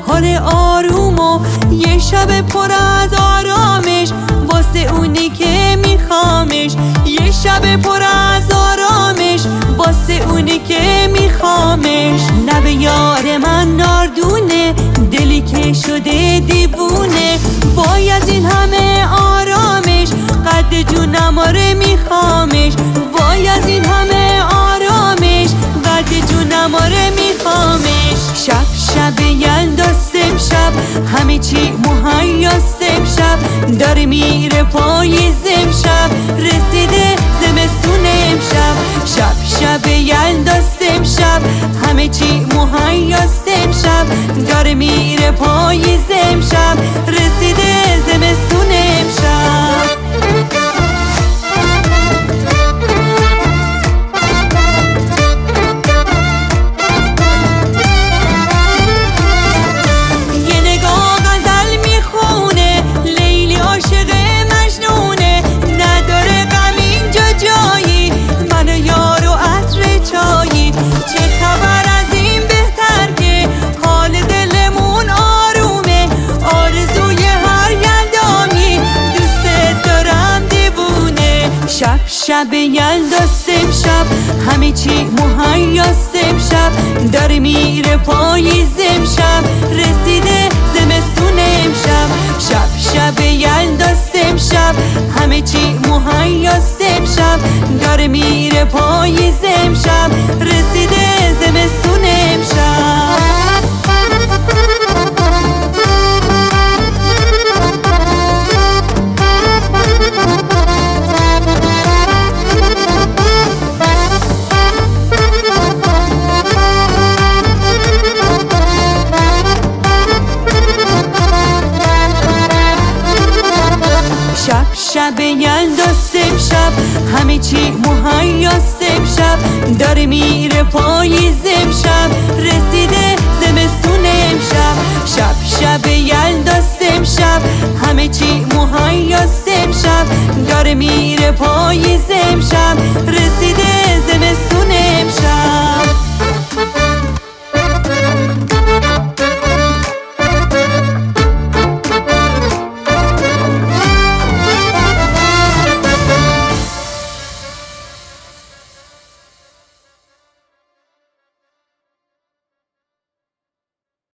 حال آروم و یه شب پر از آرامش واسه اونی که میخوامش، یه شب پر از آرامش واسه اونی که میخوامش. لب یار من ناردونه، دلی که شده دیوونه، وای از این همه آرامش قد جونماره میخوامش، وای از این همه آرامش قد جونماره میخوامش. شب یلداست امشب، همه چی مهیاست امشب، داره میره پاییز امشب، رسیده زمستون امشب. شب یلداست امشب، همه چی مهیاست امشب، داره میره پاییز امشب، رسیده زمستون امشب. شب یلداست امشب، همه چی مهیاست امشب، داره میره پاییز امشب، رسیده زمستون امشب. شب یلداست امشب، همه چی مهیاست امشب، داره میره پاییز امشب، رسیده زمستون امشب. شب یلداست امشب، همه چی مهیاست امشب، داره میره پاییز امشب، رسیده زمستون امشب. شب یلداست امشب، همه چی مهیاست امشب، داره میره پاییز امشب.